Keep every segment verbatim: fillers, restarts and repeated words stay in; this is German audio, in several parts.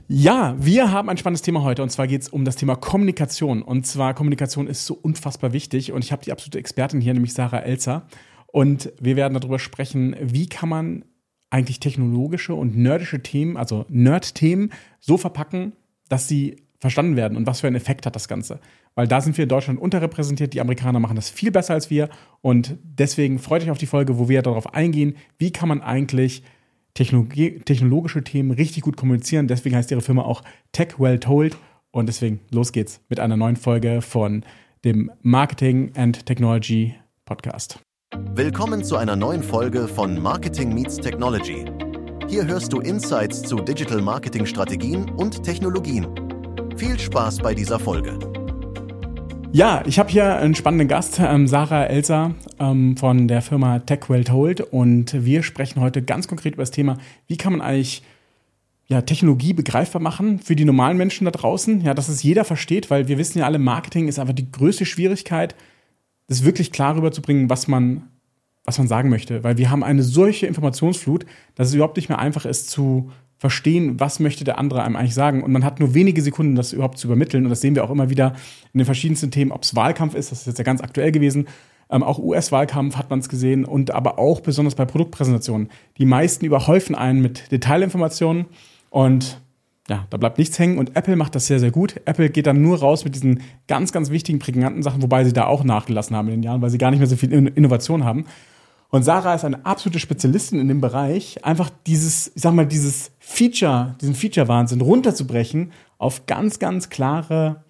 Ja, wir haben ein spannendes Thema heute und zwar geht es um das Thema Kommunikation. Und zwar Kommunikation ist so unfassbar wichtig und ich habe die absolute Expertin hier, nämlich Sarah Elzer. Und wir werden darüber sprechen, wie kann man eigentlich technologische und nerdische Themen, also Nerd-Themen, so verpacken, dass sie verstanden werden und was für einen Effekt hat das Ganze. Weil da sind wir in Deutschland unterrepräsentiert, die Amerikaner machen das viel besser als wir und deswegen freut euch auf die Folge, wo wir darauf eingehen, wie kann man eigentlich Technologie, technologische Themen richtig gut kommunizieren. Deswegen heißt ihre Firma auch Tech Well Told und deswegen los geht's mit einer neuen Folge von dem Marketing and Technology Podcast. Willkommen zu einer neuen Folge von Marketing Meets Technology. Hier hörst du Insights zu Digital Marketing Strategien und Technologien. Viel Spaß bei dieser Folge. Ja, ich habe hier einen spannenden Gast, ähm, Sarah Elzer ähm, von der Firma Tech Well Told und wir sprechen heute ganz konkret über das Thema, wie kann man eigentlich ja, Technologie begreifbar machen für die normalen Menschen da draußen, ja, dass es jeder versteht, weil wir wissen ja alle, Marketing ist einfach die größte Schwierigkeit, das wirklich klar rüberzubringen, was man, was man sagen möchte, weil wir haben eine solche Informationsflut, dass es überhaupt nicht mehr einfach ist zu verstehen, was möchte der andere einem eigentlich sagen. Und man hat nur wenige Sekunden, das überhaupt zu übermitteln. Und das sehen wir auch immer wieder in den verschiedensten Themen, ob es Wahlkampf ist, das ist jetzt ja ganz aktuell gewesen, ähm, auch U S-Wahlkampf hat man es gesehen und aber auch besonders bei Produktpräsentationen. Die meisten überhäufen einen mit Detailinformationen und ja, da bleibt nichts hängen. Und Apple macht das sehr, sehr gut. Apple geht dann nur raus mit diesen ganz, ganz wichtigen, prägnanten Sachen, wobei sie da auch nachgelassen haben in den Jahren, weil sie gar nicht mehr so viel Innovation haben. Und Sarah ist eine absolute Spezialistin in dem Bereich, einfach dieses, ich sag mal, dieses Feature, diesen Feature-Wahnsinn runterzubrechen auf ganz, ganz klare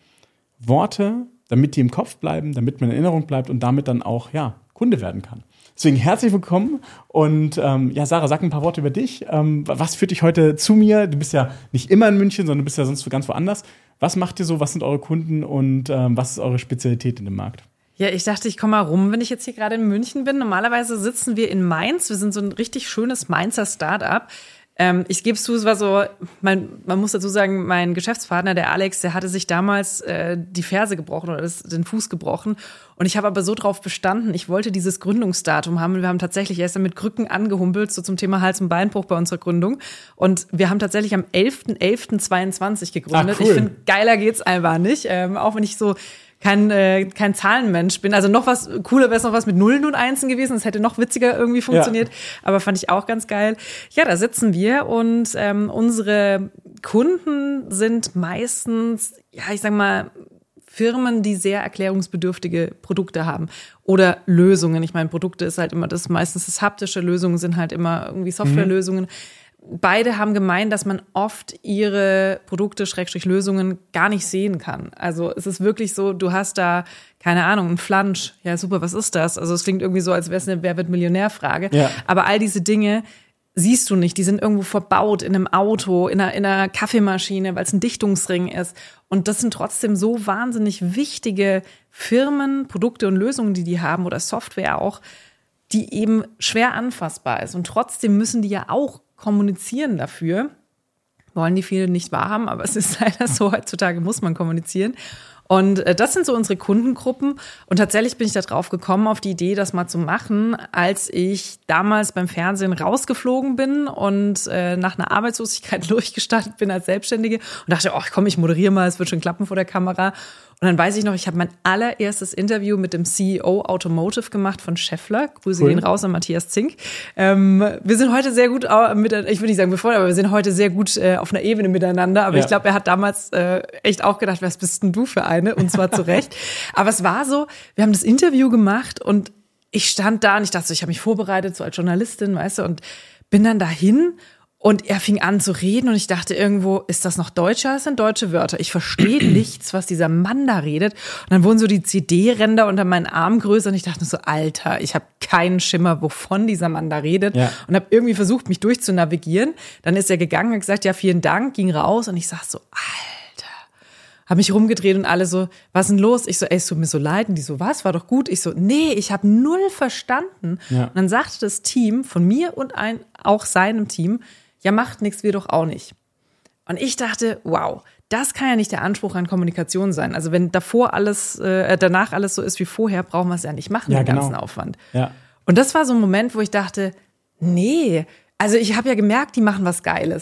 Worte, damit die im Kopf bleiben, damit man in Erinnerung bleibt und damit dann auch, ja, Kunde werden kann. Deswegen herzlich willkommen und ähm, ja, Sarah, sag ein paar Worte über dich. Ähm, was führt dich heute zu mir? Du bist ja nicht immer in München, sondern du bist ja sonst ganz woanders. Was macht ihr so? Was sind eure Kunden und ähm, was ist eure Spezialität in dem Markt? Ja, ich dachte, ich komme mal rum, wenn ich jetzt hier gerade in München bin. Normalerweise sitzen wir in Mainz. Wir sind so ein richtig schönes Mainzer Start-up. Ähm, ich gebe es zu, es war so, mein, man muss dazu sagen, mein Geschäftspartner, der Alex, der hatte sich damals äh, die Ferse gebrochen oder das, den Fuß gebrochen. Und ich habe aber so drauf bestanden, ich wollte dieses Gründungsdatum haben. Und wir haben tatsächlich erst mit Krücken angehumpelt, so zum Thema Hals- und Beinbruch bei unserer Gründung. Und wir haben tatsächlich am elften elften zweiundzwanzig gegründet. Ach, cool. Ich finde, geiler geht's einfach nicht. Ähm, auch wenn ich so kein äh, kein Zahlenmensch bin. Also noch was cooler wäre es noch was mit Nullen und Einsen gewesen. Das hätte noch witziger irgendwie funktioniert. Ja. Aber fand ich auch ganz geil. Ja, da sitzen wir und ähm, unsere Kunden sind meistens, ja, ich sag mal, Firmen, die sehr erklärungsbedürftige Produkte haben oder Lösungen. Ich meine, Produkte ist halt immer das, meistens das haptische, Lösungen sind halt immer irgendwie Softwarelösungen. Mhm. Beide haben gemeint, dass man oft ihre Produkte, Schrägstrich Lösungen gar nicht sehen kann. Also es ist wirklich so, du hast da, keine Ahnung, ein Flansch. Ja, super, was ist das? Also es klingt irgendwie so, als wäre es eine Wer-wird-Millionär-Frage. Ja. Aber all diese Dinge siehst du nicht. Die sind irgendwo verbaut in einem Auto, in einer, in einer Kaffeemaschine, weil es ein Dichtungsring ist. Und das sind trotzdem so wahnsinnig wichtige Firmen, Produkte und Lösungen, die die haben oder Software auch, die eben schwer anfassbar ist. Und trotzdem müssen die ja auch kommunizieren dafür. Wollen die viele nicht wahrhaben, aber es ist leider so, heutzutage muss man kommunizieren. Und äh, das sind so unsere Kundengruppen. Und tatsächlich bin ich da drauf gekommen, auf die Idee, das mal zu machen, als ich damals beim Fernsehen rausgeflogen bin und äh, nach einer Arbeitslosigkeit durchgestartet bin als Selbstständige und dachte, oh komm, ich moderiere mal, es wird schon klappen vor der Kamera. Und dann weiß ich noch, ich habe mein allererstes Interview mit dem C E O Automotive gemacht von Schaeffler. Grüße cool. gehen raus an Matthias Zink. Ähm, wir sind heute sehr gut, mit, ich würde nicht sagen befreundet, aber wir sind heute sehr gut äh, auf einer Ebene miteinander. Aber ja. Ich glaube, er hat damals äh, echt auch gedacht, was bist denn du für eine? Und zwar zu Recht. Aber es war so, wir haben das Interview gemacht und ich stand da und ich dachte so, ich habe mich vorbereitet, so als Journalistin, weißt du, und bin dann dahin. Und er fing an zu reden und ich dachte irgendwo, ist das noch Deutscher? Das sind deutsche Wörter. Ich verstehe nichts, was dieser Mann da redet. Und dann wurden so die C D-Ränder unter meinen Armen größer und ich dachte so, Alter, ich habe keinen Schimmer, wovon dieser Mann da redet. Ja. Und habe irgendwie versucht, mich durchzunavigieren. Dann ist er gegangen und gesagt, ja, vielen Dank, ging raus und ich sag so, Alter. Habe mich rumgedreht und alle so, was ist denn los? Ich so, ey, es tut mir so leid. Und die so, was, war doch gut? Ich so, nee, ich habe null verstanden. Ja. Und dann sagte das Team von mir und ein, auch seinem Team, ja, macht nichts, wir doch auch nicht. Und ich dachte, wow, das kann ja nicht der Anspruch an Kommunikation sein. Also wenn davor alles, äh, danach alles so ist wie vorher, brauchen wir es ja nicht machen, ja, den genau. ganzen Aufwand. Ja. Und das war so ein Moment, wo ich dachte, nee, also ich habe ja gemerkt, die machen was Geiles.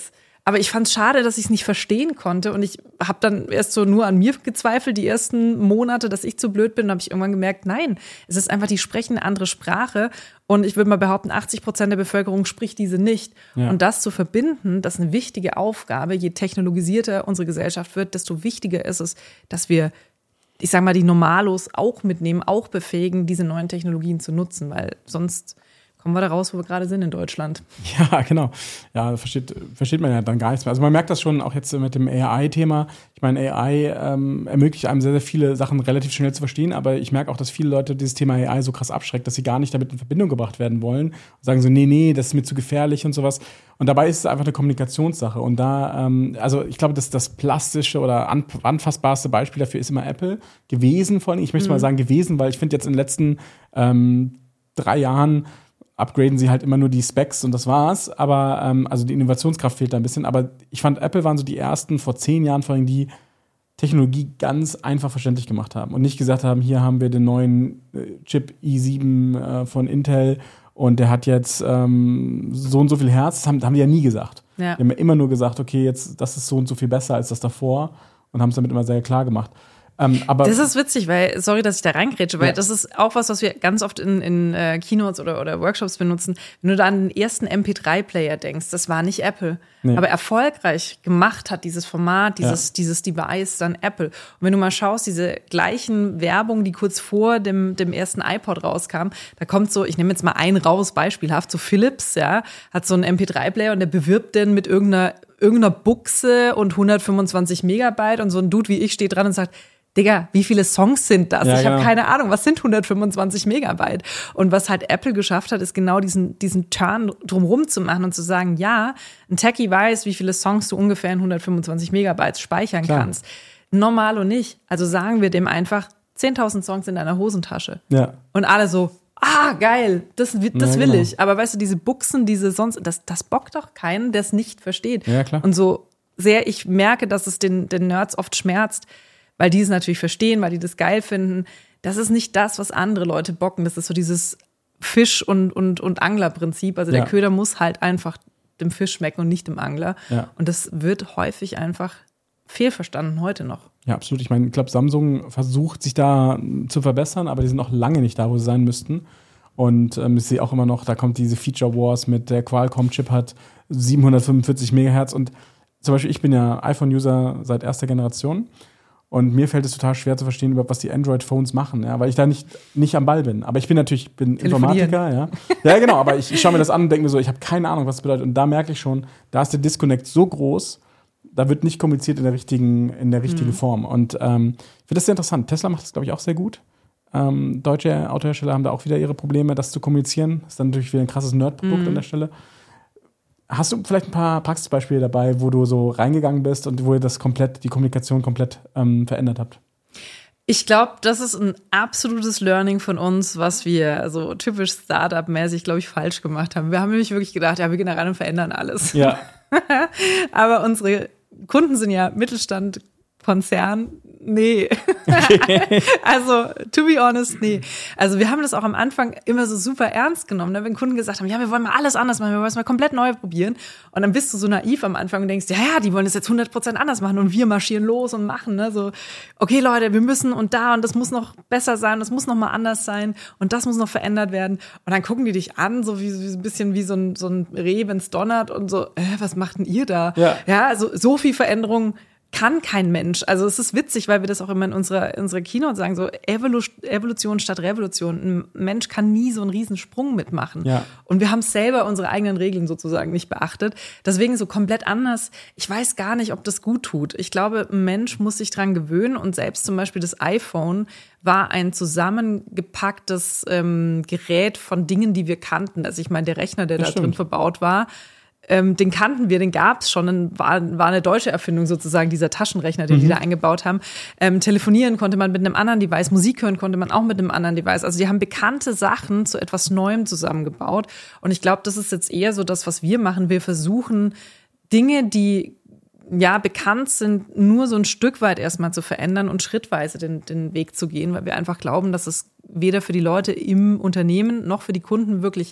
aber ich fand es schade, dass ich es nicht verstehen konnte und ich habe dann erst so nur an mir gezweifelt, die ersten Monate, dass ich zu blöd bin, und habe ich irgendwann gemerkt, nein, es ist einfach, die sprechen eine andere Sprache und ich würde mal behaupten, achtzig Prozent der Bevölkerung spricht diese nicht. Ja. Und das zu verbinden, das ist eine wichtige Aufgabe. Je technologisierter unsere Gesellschaft wird, desto wichtiger ist es, dass wir, ich sag mal, die Normalos auch mitnehmen, auch befähigen, diese neuen Technologien zu nutzen, weil sonst kommen wir da raus, wo wir gerade sind in Deutschland. Ja, genau. Ja, versteht, versteht man ja dann gar nichts mehr. Also man merkt das schon auch jetzt mit dem A I-Thema. Ich meine, A I ähm, ermöglicht einem sehr, sehr viele Sachen relativ schnell zu verstehen, aber ich merke auch, dass viele Leute dieses Thema A I so krass abschreckt, dass sie gar nicht damit in Verbindung gebracht werden wollen und sagen so, nee, nee, das ist mir zu gefährlich und sowas. Und dabei ist es einfach eine Kommunikationssache. Und da, ähm, also ich glaube, das, das plastische oder an, anfassbarste Beispiel dafür ist immer Apple gewesen. Vor allem, ich möchte mhm. mal sagen gewesen, weil ich finde jetzt in den letzten ähm, drei Jahren upgraden sie halt immer nur die Specs und das war's. Aber, ähm, also die Innovationskraft fehlt da ein bisschen. Aber ich fand, Apple waren so die ersten vor zehn Jahren, vor allem, die Technologie ganz einfach verständlich gemacht haben und nicht gesagt haben, hier haben wir den neuen äh, Chip i sieben äh, von Intel und der hat jetzt ähm, so und so viel Herz. Das haben, das haben die ja nie gesagt. Ja. Die haben ja immer nur gesagt, okay, jetzt das ist so und so viel besser als das davor und haben es damit immer sehr klar gemacht. Ähm, aber das ist witzig, weil, sorry, dass ich da reingrätsche, weil ja. das ist auch was, was wir ganz oft in, in äh, Keynotes oder, oder Workshops benutzen. Wenn du da an den ersten M P drei Player denkst, das war nicht Apple. Nee. Aber erfolgreich gemacht hat dieses Format, dieses, ja. dieses Device dann Apple. Und wenn du mal schaust, diese gleichen Werbung, die kurz vor dem, dem ersten iPod rauskam, da kommt so, ich nehme jetzt mal einen raus, beispielhaft, so Philips, ja, hat so einen M P drei Player und der bewirbt den mit irgendeiner, irgendeiner Buchse und hundertfünfundzwanzig Megabyte und so ein Dude wie ich steht dran und sagt, Digga, wie viele Songs sind das? Ja, ich habe genau. keine Ahnung, was sind hundertfünfundzwanzig Megabyte? Und was halt Apple geschafft hat, ist genau diesen, diesen Turn drumherum zu machen und zu sagen, ja, ein Techie weiß, wie viele Songs du ungefähr in hundertfünfundzwanzig Megabyte speichern Klar. kannst. Normalo nicht. Also sagen wir dem einfach, zehntausend Songs in deiner Hosentasche. Ja. Und alle so, ah, geil, das, das ja, will genau. ich. Aber weißt du, diese Buchsen, diese sonst, das, das bockt doch keinen, der es nicht versteht. Ja, klar. Und so sehr ich merke, dass es den, den Nerds oft schmerzt, weil die es natürlich verstehen, weil die das geil finden. Das ist nicht das, was andere Leute bocken. Das ist so dieses Fisch- und, und, und Anglerprinzip. Also der ja. Köder muss halt einfach dem Fisch schmecken und nicht dem Angler. Ja. Und das wird häufig einfach fehlverstanden heute noch. Ja, absolut. Ich meine, ich glaube, Samsung versucht, sich da zu verbessern, aber die sind noch lange nicht da, wo sie sein müssten. Und ähm, ich sehe auch immer noch, da kommt diese Feature Wars mit der Qualcomm-Chip hat siebenhundertfünfundvierzig Megahertz. Und zum Beispiel, ich bin ja iPhone-User seit erster Generation. Und mir fällt es total schwer zu verstehen, überhaupt was die Android-Phones machen, ja, weil ich da nicht, nicht am Ball bin. Aber ich bin natürlich, ich bin Informatiker, ja. Ja, genau, aber ich, ich schaue mir das an und denke mir so, ich habe keine Ahnung, was das bedeutet. Und da merke ich schon, da ist der Disconnect so groß, da wird nicht kommuniziert in der richtigen, in der richtigen mhm. Form. Und ähm, ich finde das sehr interessant. Tesla macht das, glaube ich, auch sehr gut. Ähm, deutsche Autohersteller haben da auch wieder ihre Probleme, das zu kommunizieren. Das ist dann natürlich wieder ein krasses Nerd-Produkt mhm. an der Stelle. Hast du vielleicht ein paar Praxisbeispiele dabei, wo du so reingegangen bist und wo ihr das komplett, die Kommunikation komplett ähm, verändert habt? Ich glaube, das ist ein absolutes Learning von uns, was wir so typisch Startup-mäßig, glaube ich, falsch gemacht haben. Wir haben nämlich wirklich gedacht, ja, wir gehen da rein und verändern alles. Ja. Aber unsere Kunden sind ja Mittelstand, Konzern. Nee. Okay. Also, to be honest, nee. Also, wir haben das auch am Anfang immer so super ernst genommen, ne? Wenn Kunden gesagt haben, ja, wir wollen mal alles anders machen, wir wollen es mal komplett neu probieren. Und dann bist du so naiv am Anfang und denkst, ja, ja, die wollen das jetzt hundert Prozent anders machen und wir marschieren los und machen, ne? So, okay, Leute, wir müssen und da und das muss noch besser sein, das muss noch mal anders sein und das muss noch verändert werden. Und dann gucken die dich an, so wie, wie ein bisschen wie so ein, so ein Reh, wenn's donnert und so, äh, was macht denn ihr da? Ja, ja, also so viel Veränderung kann kein Mensch. Also es ist witzig, weil wir das auch immer in unserer, unserer Keynote sagen, so Evolu- Evolution statt Revolution. Ein Mensch kann nie so einen riesen Sprung mitmachen. Ja. Und wir haben selber unsere eigenen Regeln sozusagen nicht beachtet. Deswegen so komplett anders. Ich weiß gar nicht, ob das gut tut. Ich glaube, ein Mensch muss sich dran gewöhnen und selbst zum Beispiel das iPhone war ein zusammengepacktes ähm, Gerät von Dingen, die wir kannten. Also ich meine, der Rechner, der das da stimmt. drin verbaut war, Ähm, den kannten wir, den gab's schon, war, war eine deutsche Erfindung sozusagen, dieser Taschenrechner, den mhm. die da eingebaut haben. Ähm, telefonieren konnte man mit einem anderen Device, Musik hören konnte man auch mit einem anderen Device. Also die haben bekannte Sachen zu etwas Neuem zusammengebaut. Und ich glaube, das ist jetzt eher so das, was wir machen. Wir versuchen, Dinge, die ja bekannt sind, nur so ein Stück weit erstmal zu verändern und schrittweise den, den Weg zu gehen, weil wir einfach glauben, dass es weder für die Leute im Unternehmen noch für die Kunden wirklich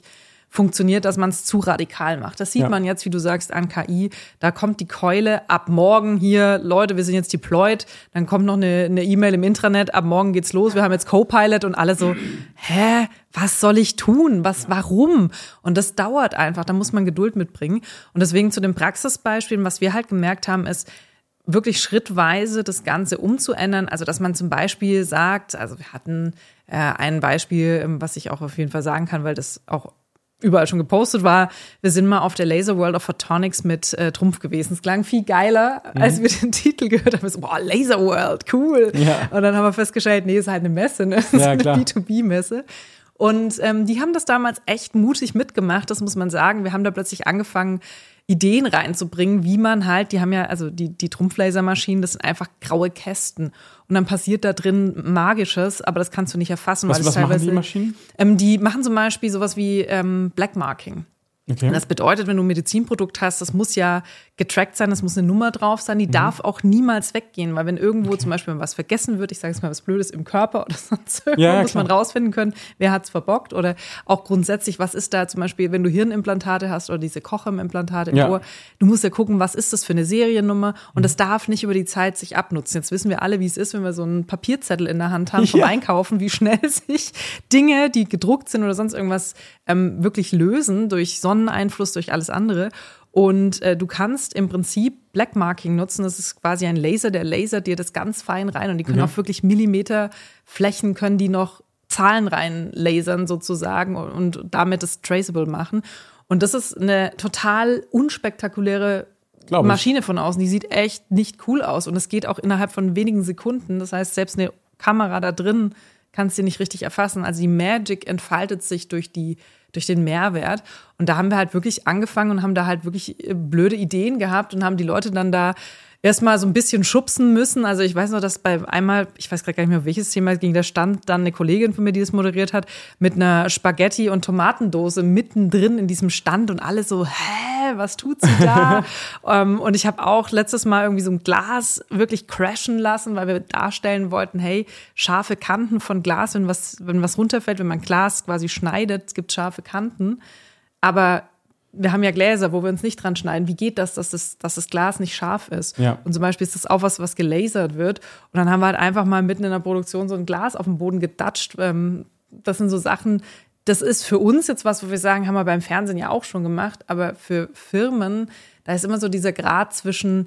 funktioniert, dass man es zu radikal macht. Das sieht ja. man jetzt, wie du sagst, an K I. Da kommt die Keule, ab morgen hier, Leute, wir sind jetzt deployed. Dann kommt noch eine, eine E-Mail im Intranet, ab morgen geht's los, wir haben jetzt Copilot und alle so, hä, was soll ich tun? Was, warum? Und das dauert einfach, da muss man Geduld mitbringen. Und deswegen zu den Praxisbeispielen, was wir halt gemerkt haben, ist, wirklich schrittweise das Ganze umzuändern. Also, dass man zum Beispiel sagt, also wir hatten äh, ein Beispiel, was ich auch auf jeden Fall sagen kann, weil das auch überall schon gepostet war. Wir sind mal auf der Laser World of Photonics mit äh, Trumpf gewesen. Es klang viel geiler, mhm. als wir den Titel gehört haben. Wir so, boah, Laser World, cool. Ja. Und dann haben wir festgestellt, nee, ist halt eine Messe, ne? Das ist ja, eine B zwei B-Messe. Und ähm, die haben das damals echt mutig mitgemacht, das muss man sagen. Wir haben da plötzlich angefangen, Ideen reinzubringen, wie man halt, die haben ja, also die, die Trumpflasermaschinen, das sind einfach graue Kästen. Und dann passiert da drin Magisches, aber das kannst du nicht erfassen. Was, weil was teilweise, machen die Maschinen? Ähm, die machen zum Beispiel sowas wie ähm, Blackmarking. Okay. Das bedeutet, wenn du ein Medizinprodukt hast, das muss ja getrackt sein, das muss eine Nummer drauf sein, die mhm. darf auch niemals weggehen, weil wenn irgendwo okay. zum Beispiel was vergessen wird, ich sage jetzt mal was Blödes im Körper oder sonst irgendwo, ja, ja, muss man rausfinden können, wer hat's verbockt oder auch grundsätzlich, was ist da zum Beispiel, wenn du Hirnimplantate hast oder diese Cochem-Implantate im ja. Ohr, du musst ja gucken, was ist das für eine Seriennummer und mhm. das darf nicht über die Zeit sich abnutzen. Jetzt wissen wir alle, wie es ist, wenn wir so einen Papierzettel in der Hand haben vom ja. Einkaufen, wie schnell sich Dinge, die gedruckt sind oder sonst irgendwas ähm, wirklich lösen durch Sonneneinfluss, durch alles andere. Und äh, du kannst im Prinzip Blackmarking nutzen. Das ist quasi ein Laser, der lasert dir das ganz fein rein. Und die können ja. auch wirklich Millimeterflächen, können die noch Zahlen rein lasern sozusagen und, und damit das traceable machen. Und das ist eine total unspektakuläre Maschine von außen. Die sieht echt nicht cool aus. Und es geht auch innerhalb von wenigen Sekunden. Das heißt, selbst eine Kamera da drin kannst du nicht richtig erfassen. Also die Magic entfaltet sich durch die durch den Mehrwert. Und da haben wir halt wirklich angefangen und haben da halt wirklich blöde Ideen gehabt und haben die Leute dann da erstmal so ein bisschen schubsen müssen. Also ich weiß noch, dass bei einmal, ich weiß gerade gar nicht mehr, welches Thema es ging, da stand dann eine Kollegin von mir, die das moderiert hat, mit einer Spaghetti- und Tomatendose mittendrin in diesem Stand und alle so, hä, was tut sie da? um, und ich habe auch letztes Mal irgendwie so ein Glas wirklich crashen lassen, weil wir darstellen wollten, hey, scharfe Kanten von Glas, wenn was, wenn was runterfällt, wenn man Glas quasi schneidet, es gibt scharfe Kanten. Aber wir haben ja Gläser, wo wir uns nicht dran schneiden. Wie geht das, dass das, dass das Glas nicht scharf ist? Ja. Und zum Beispiel ist das auch was, was gelasert wird. Und dann haben wir halt einfach mal mitten in der Produktion so ein Glas auf den Boden gedatscht. Das sind so Sachen, das ist für uns jetzt was, wo wir sagen, haben wir beim Fernsehen ja auch schon gemacht. Aber für Firmen, da ist immer so dieser Grad zwischen,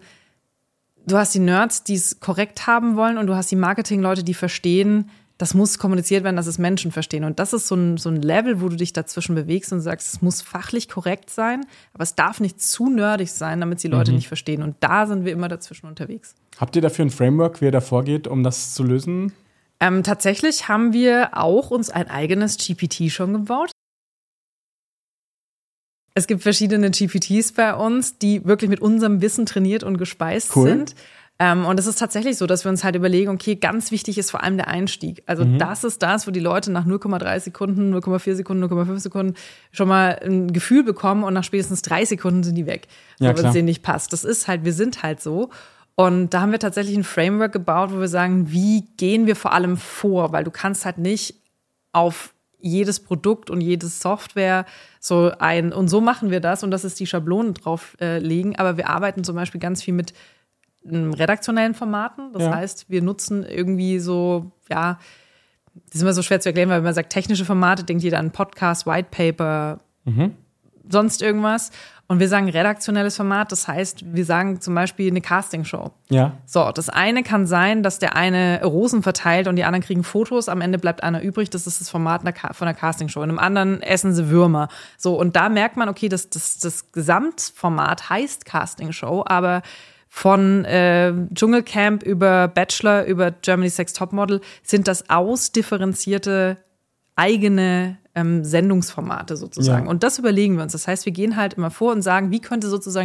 du hast die Nerds, die es korrekt haben wollen und du hast die Marketingleute, die verstehen, das muss kommuniziert werden, dass es Menschen verstehen. Und das ist so ein, so ein Level, wo du dich dazwischen bewegst und sagst, es muss fachlich korrekt sein, aber es darf nicht zu nerdig sein, damit die Leute mhm. nicht verstehen. Und da sind wir immer dazwischen unterwegs. Habt ihr dafür ein Framework, wie ihr da vorgeht, um das zu lösen? Ähm, tatsächlich haben wir auch uns ein eigenes G P T schon gebaut. Es gibt verschiedene G P Ts bei uns, die wirklich mit unserem Wissen trainiert und gespeist cool. sind. Um, und es ist tatsächlich so, dass wir uns halt überlegen, okay, ganz wichtig ist vor allem der Einstieg. Also mhm. das ist das, wo die Leute nach null Komma drei Sekunden, null Komma vier Sekunden, null Komma fünf Sekunden schon mal ein Gefühl bekommen und nach spätestens drei Sekunden sind die weg, so, ja, wenn es denen nicht passt. Das ist halt, wir sind halt so. Und da haben wir tatsächlich ein Framework gebaut, wo wir sagen, wie gehen wir vor allem vor? Weil du kannst halt nicht auf jedes Produkt und jedes Software so ein, und so machen wir das und das ist die Schablone drauf äh, legen. Aber wir arbeiten zum Beispiel ganz viel mit redaktionellen Formaten. Das ja. heißt, wir nutzen irgendwie so, ja, das ist immer so schwer zu erklären, weil wenn man sagt technische Formate, denkt jeder an Podcast, White Paper, mhm. sonst irgendwas. Und wir sagen redaktionelles Format, das heißt, wir sagen zum Beispiel eine Castingshow. Ja. So, das eine kann sein, dass der eine Rosen verteilt und die anderen kriegen Fotos, am Ende bleibt einer übrig, das ist das Format von der Castingshow. In einem anderen essen sie Würmer. So, und da merkt man, okay, das, das, das Gesamtformat heißt Castingshow, aber von äh, Dschungelcamp über Bachelor, über Germany's Next Topmodel sind das ausdifferenzierte eigene ähm, Sendungsformate sozusagen. Ja. Und das überlegen wir uns. Das heißt, wir gehen halt immer vor und sagen, wie könnte sozusagen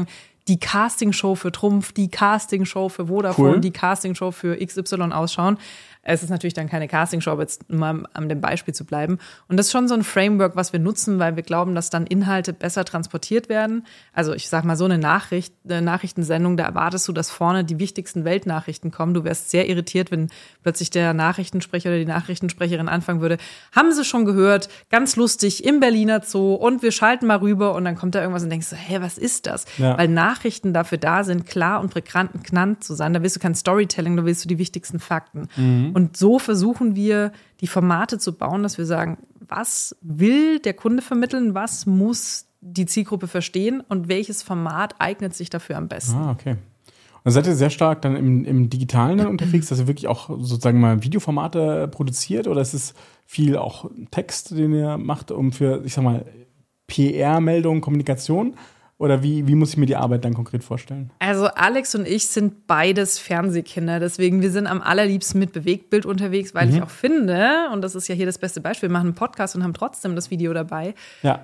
die Castingshow für Trumpf, die Castingshow für Vodafone, Cool. die Castingshow für X Y ausschauen. Es ist natürlich dann keine Castingshow, aber jetzt mal an dem Beispiel zu bleiben. Und das ist schon so ein Framework, was wir nutzen, weil wir glauben, dass dann Inhalte besser transportiert werden. Also ich sag mal, so eine Nachricht, eine Nachrichtensendung, da erwartest du, dass vorne die wichtigsten Weltnachrichten kommen. Du wärst sehr irritiert, wenn plötzlich der Nachrichtensprecher oder die Nachrichtensprecherin anfangen würde. Haben Sie schon gehört? Ganz lustig im Berliner Zoo und wir schalten mal rüber und dann kommt da irgendwas und denkst so, hä, was ist das? Ja. Weil Nachrichten dafür da sind, klar und prägnant zu sein. Da willst du kein Storytelling, da willst du die wichtigsten Fakten. Mhm. Und so versuchen wir, die Formate zu bauen, dass wir sagen, was will der Kunde vermitteln, was muss die Zielgruppe verstehen und welches Format eignet sich dafür am besten. Ah, okay. Und seid ihr sehr stark dann im, im Digitalen dann unterwegs, dass ihr wirklich auch sozusagen mal Videoformate produziert oder ist es viel auch Text, den ihr macht, um für, ich sag mal, P R-Meldungen, Kommunikation? Oder wie, wie muss ich mir die Arbeit dann konkret vorstellen? Also Alex und ich sind beides Fernsehkinder. Deswegen, wir sind am allerliebsten mit Bewegtbild unterwegs, weil mhm. ich auch finde, und das ist ja hier das beste Beispiel, wir machen einen Podcast und haben trotzdem das Video dabei. Ja.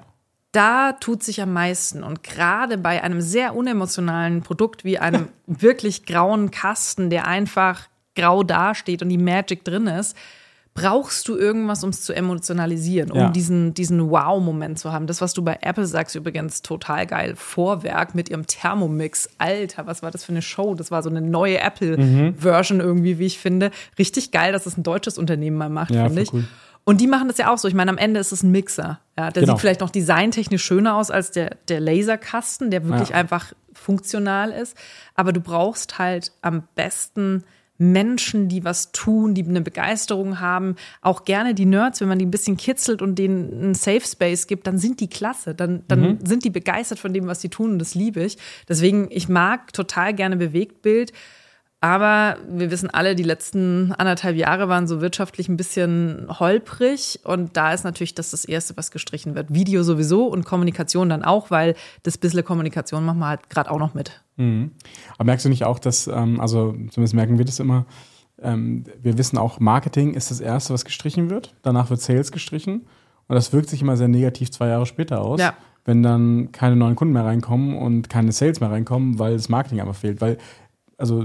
Da tut sich am meisten. Und gerade bei einem sehr unemotionalen Produkt wie einem wirklich grauen Kasten, der einfach grau dasteht und die Magic drin ist, brauchst du irgendwas, um es zu emotionalisieren, um ja. diesen, diesen Wow-Moment zu haben. Das, was du bei Apple sagst, übrigens total geil. Vorwerk mit ihrem Thermomix. Alter, was war das für eine Show? Das war so eine neue Apple-Version mhm. irgendwie, wie ich finde. Richtig geil, dass es ein deutsches Unternehmen mal macht, ja, finde ich. Cool. Und die machen das ja auch so. Ich meine, am Ende ist es ein Mixer. Ja, der genau. sieht vielleicht noch designtechnisch schöner aus als der, der Laserkasten, der wirklich ja. einfach funktional ist. Aber du brauchst halt am besten Menschen, die was tun, die eine Begeisterung haben, auch gerne die Nerds, wenn man die ein bisschen kitzelt und denen einen Safe Space gibt, dann sind die klasse, dann, dann mhm. sind die begeistert von dem, was sie tun und das liebe ich. Deswegen, ich mag total gerne Bewegtbild, aber wir wissen alle, die letzten anderthalb Jahre waren so wirtschaftlich ein bisschen holprig und da ist natürlich das das Erste, was gestrichen wird. Video sowieso und Kommunikation dann auch, weil das bisschen Kommunikation machen wir halt gerade auch noch mit. Mhm. Aber merkst du nicht auch, dass, ähm, also zumindest merken wir das immer, ähm, wir wissen auch, Marketing ist das Erste, was gestrichen wird, danach wird Sales gestrichen und das wirkt sich immer sehr negativ zwei Jahre später aus, ja. wenn dann keine neuen Kunden mehr reinkommen und keine Sales mehr reinkommen, weil das Marketing einfach fehlt, weil also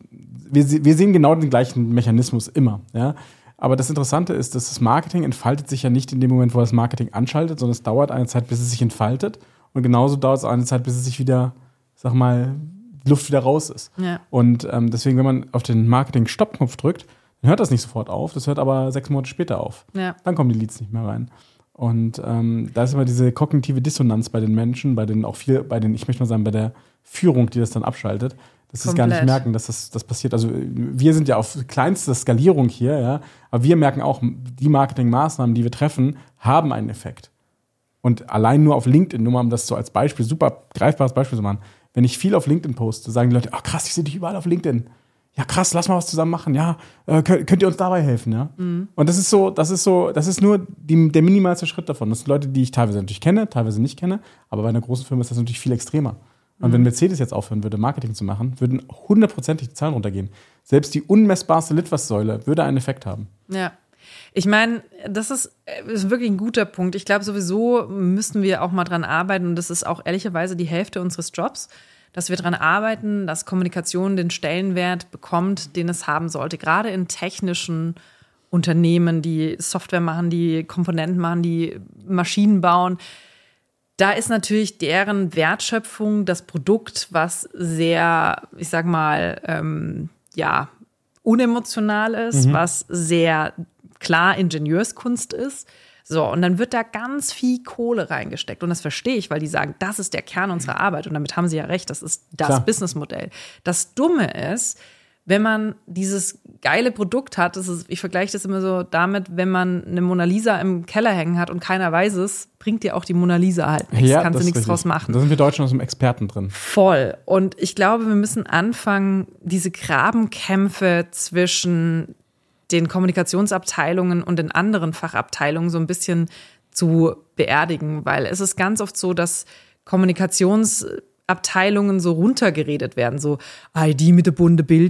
wir, wir sehen genau den gleichen Mechanismus immer, ja. Aber das Interessante ist, dass das Marketing entfaltet sich ja nicht in dem Moment, wo das Marketing anschaltet, sondern es dauert eine Zeit, bis es sich entfaltet. Und genauso dauert es eine Zeit, bis es sich wieder, sag mal, die Luft wieder raus ist. Ja. Und ähm, deswegen, wenn man auf den Marketing-Stopp-Knopf drückt, dann hört das nicht sofort auf. Das hört aber sechs Monate später auf. Ja. Dann kommen die Leads nicht mehr rein. Und ähm, da ist immer diese kognitive Dissonanz bei den Menschen, bei den auch viel, bei den, ich möchte mal sagen, bei der Führung, die das dann abschaltet. Dass sie es gar nicht merken, dass das, das passiert. Also wir sind ja auf kleinster Skalierung hier, ja, aber wir merken auch, die Marketingmaßnahmen, die wir treffen, haben einen Effekt. Und allein nur auf LinkedIn, nur mal um das so als Beispiel, super greifbares Beispiel zu machen, wenn ich viel auf LinkedIn poste, sagen die Leute, ach krass, ich sehe dich überall auf LinkedIn. Ja krass, lass mal was zusammen machen. Ja, äh, könnt, könnt ihr uns dabei helfen, ja? Mhm. Und das ist so, das ist so, das ist nur die, der minimalste Schritt davon. Das sind Leute, die ich teilweise natürlich kenne, teilweise nicht kenne, aber bei einer großen Firma ist das natürlich viel extremer. Und wenn Mercedes jetzt aufhören würde, Marketing zu machen, würden hundertprozentig die Zahlen runtergehen. Selbst die unmessbarste Litfaßsäule würde einen Effekt haben. Ja. Ich meine, das ist, ist wirklich ein guter Punkt. Ich glaube, sowieso müssen wir auch mal dran arbeiten. Und das ist auch ehrlicherweise die Hälfte unseres Jobs, dass wir dran arbeiten, dass Kommunikation den Stellenwert bekommt, den es haben sollte. Gerade in technischen Unternehmen, die Software machen, die Komponenten machen, die Maschinen bauen. Da ist natürlich deren Wertschöpfung das Produkt, was sehr, ich sag mal, ähm, ja, unemotional ist, mhm. was sehr klar Ingenieurskunst ist. So, und dann wird da ganz viel Kohle reingesteckt. Und das verstehe ich, weil die sagen, das ist der Kern unserer Arbeit. Und damit haben sie ja recht, das ist das Klar. Businessmodell. Das Dumme ist, wenn man dieses geile Produkt hat, das ist, ich vergleiche das immer so damit, wenn man eine Mona Lisa im Keller hängen hat und keiner weiß es, bringt dir auch die Mona Lisa halt nichts, ja, kannst du nichts draus machen. Da sind wir Deutschen aus dem Experten drin. Voll. Und ich glaube, wir müssen anfangen, diese Grabenkämpfe zwischen den Kommunikationsabteilungen und den anderen Fachabteilungen so ein bisschen zu beerdigen, weil es ist ganz oft so, dass Kommunikations Abteilungen so runtergeredet werden, so I D mit der bunte Bildschirm,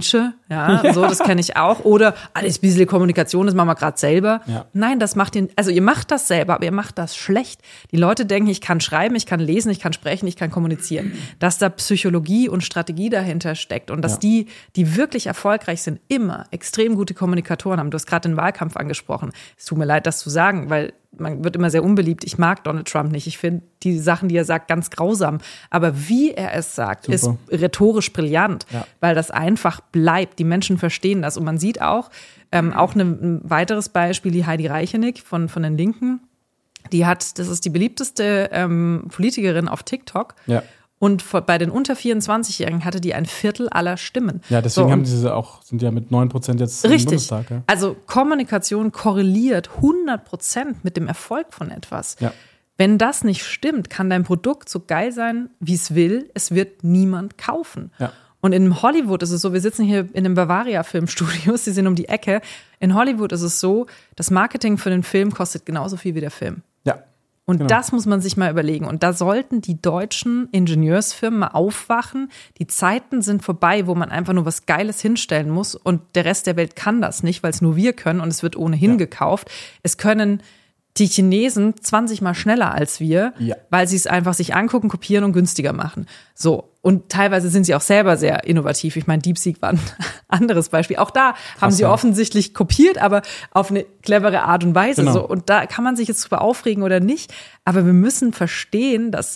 Ja, ja. So, das kenne ich auch. Oder alles ein bisschen Kommunikation, das machen wir gerade selber. Ja. Nein, das macht den, also ihr macht das selber, aber ihr macht das schlecht. Die Leute denken, ich kann schreiben, ich kann lesen, ich kann sprechen, ich kann kommunizieren. Dass da Psychologie und Strategie dahinter steckt und dass ja. die, die wirklich erfolgreich sind, immer extrem gute Kommunikatoren haben. Du hast gerade den Wahlkampf angesprochen. Es tut mir leid, das zu sagen, weil man wird immer sehr unbeliebt. Ich mag Donald Trump nicht. Ich finde die Sachen, die er sagt, ganz grausam. Aber wie er es sagt, Super. ist rhetorisch brillant, ja. weil das einfach bleibt. Die Menschen verstehen das. Und man sieht auch, ähm, auch ne, ein weiteres Beispiel, die Heidi Reichenick von, von den Linken. Die hat, das ist die beliebteste ähm, Politikerin auf TikTok. Ja. Und bei den unter vierundzwanzigjährigen hatte die ein Viertel aller Stimmen. Ja, deswegen so, haben diese auch, sind ja mit neun Prozent jetzt im Bundestag. Ja. Also Kommunikation korreliert hundert Prozent mit dem Erfolg von etwas. Ja. Wenn das nicht stimmt, kann dein Produkt so geil sein, wie es will. Es wird niemand kaufen. Ja. Und in Hollywood ist es so, wir sitzen hier in einem Bavaria-Filmstudio, sie sind um die Ecke. In Hollywood ist es so, das Marketing für den Film kostet genauso viel wie der Film. Ja. Und genau. das muss man sich mal überlegen. Und da sollten die deutschen Ingenieursfirmen mal aufwachen. Die Zeiten sind vorbei, wo man einfach nur was Geiles hinstellen muss. Und der Rest der Welt kann das nicht, weil es nur wir können und es wird ohnehin ja. gekauft. Es können die Chinesen zwanzig Mal schneller als wir, ja. weil sie es einfach sich angucken, kopieren und günstiger machen. So. Und teilweise sind sie auch selber sehr innovativ. Ich meine, DeepSeek war ein anderes Beispiel. Auch da Krass, haben sie ja. offensichtlich kopiert, aber auf eine clevere Art und Weise. Genau. So. Und da kann man sich jetzt drüber aufregen oder nicht. Aber wir müssen verstehen, dass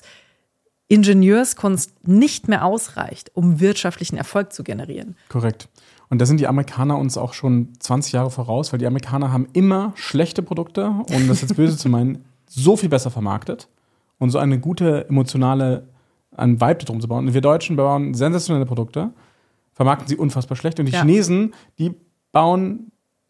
Ingenieurskunst nicht mehr ausreicht, um wirtschaftlichen Erfolg zu generieren. Korrekt. Und da sind die Amerikaner uns auch schon zwanzig Jahre voraus, weil die Amerikaner haben immer schlechte Produkte, um das jetzt böse zu meinen, so viel besser vermarktet und so eine gute emotionale, einen Vibe drum zu bauen. Und wir Deutschen bauen sensationelle Produkte, vermarkten sie unfassbar schlecht. Und die ja. Chinesen, die bauen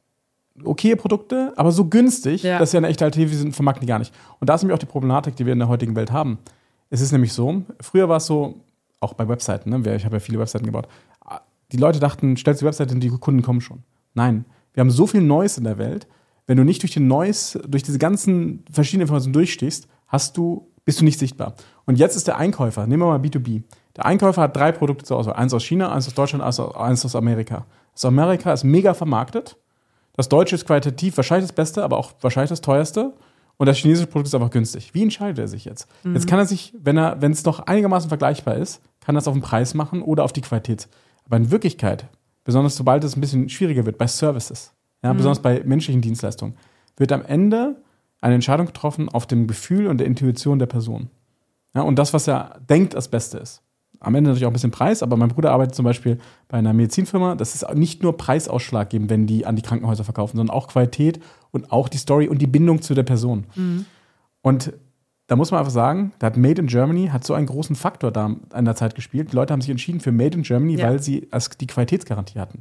okaye Produkte, aber so günstig, ja. dass sie eine echte Alternative sind, vermarkten die gar nicht. Und da ist nämlich auch die Problematik, die wir in der heutigen Welt haben. Es ist nämlich so, früher war es so, auch bei Webseiten, ne? Ich habe ja viele Webseiten gebaut, die Leute dachten, stellst die Webseite und die Kunden kommen schon. Nein, wir haben so viel Neues in der Welt. Wenn du nicht durch den Neues, durch diese ganzen verschiedenen Informationen durchstehst, hast du, bist du nicht sichtbar. Und jetzt ist der Einkäufer, nehmen wir mal B zwei B. Der Einkäufer hat drei Produkte zur Auswahl. Eins aus China, eins aus Deutschland, eins aus Amerika. Das Amerika ist mega vermarktet. Das Deutsche ist qualitativ wahrscheinlich das Beste, aber auch wahrscheinlich das teuerste. Und das chinesische Produkt ist einfach günstig. Wie entscheidet er sich jetzt? Mhm. Jetzt kann er sich, wenn er, wenn es noch einigermaßen vergleichbar ist, kann er es auf den Preis machen oder auf die Qualität. Aber in Wirklichkeit, besonders sobald es ein bisschen schwieriger wird, bei Services, ja, mhm. besonders bei menschlichen Dienstleistungen, wird am Ende eine Entscheidung getroffen auf dem Gefühl und der Intuition der Person. Ja, und das, was er denkt, das Beste ist. Am Ende natürlich auch ein bisschen Preis, aber mein Bruder arbeitet zum Beispiel bei einer Medizinfirma. Das ist nicht nur Preisausschlag geben, wenn die an die Krankenhäuser verkaufen, sondern auch Qualität und auch die Story und die Bindung zu der Person. Mhm. Und da muss man einfach sagen, da hat Made in Germany hat so einen großen Faktor da an der Zeit gespielt. Die Leute haben sich entschieden für Made in Germany, ja. weil sie als die Qualitätsgarantie hatten.